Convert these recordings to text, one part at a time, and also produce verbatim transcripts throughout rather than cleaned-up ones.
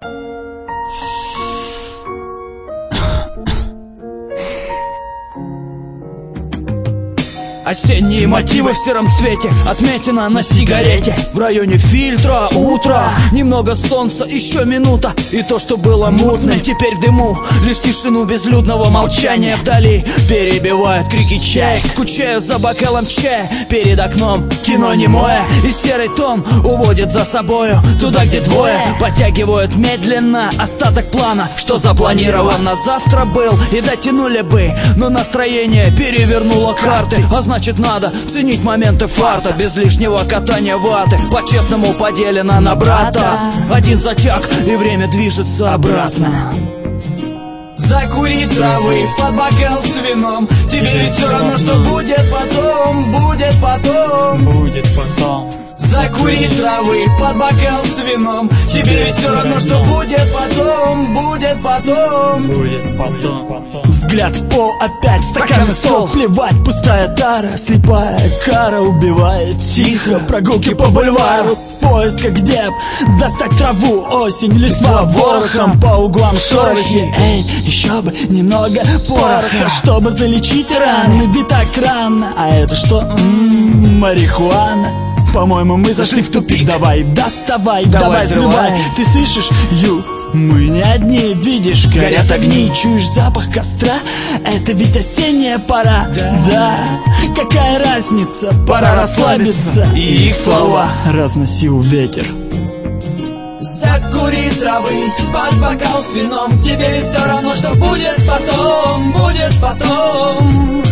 Осенние мотивы в сером цвете, отметина на сигарете. В районе фильтра утро, немного солнца, еще минута. И то, что было мутным, теперь в дыму. Лишь тишину безлюдного молчания вдали перебивают крики чаек. Скучаю за бокалом чая, перед окном кино немое. И серый тон уводит за собою туда, где двое подтягивают медленно остаток плана, что запланирован на завтра был. И дотянули бы, но настроение перевернуло карты. А значит, надо ценить моменты фарта, без лишнего катания ваты. По-честному поделено на брата. Один затяг, и время движется обратно. Закури травы под бокал с вином. Тебе ведь все равно, что будет потом. Будет потом. Будет потом. Закури травы под бокал с вином. Тебе ведь все равно, что будет потом. Будет потом. Будет потом, потом. Взгляд в пол, опять стакан на стол. Плевать, пустая тара, слепая кара убивает тихо. Прогулки по бульвару в поисках, где б достать траву. Осень, листва ворохом, по углам шорохи. Эй, еще бы немного пороха, чтобы залечить раны. Ведь так рано. А это что? М-м, марихуана. По-моему, мы зашли в тупик. Давай, доставай, давай, давай взрывай. Ты слышишь, Ю? Мы не одни, видишь, горят огни. Чуешь запах костра? Это ведь осенняя пора. Да, да. Какая разница? Пора расслабиться. И их слова разносил ветер. Закури травы под бокал с вином. Тебе ведь все равно, что будет потом. Будет потом.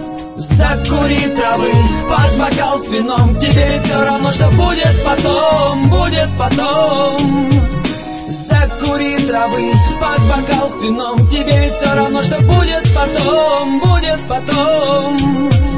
Закури травы под бокал с вином. Тебе ведь все равно, что будет потом. Будет потом. Закури травы под бокал с вином. Тебе ведь все равно, что будет потом. Будет потом.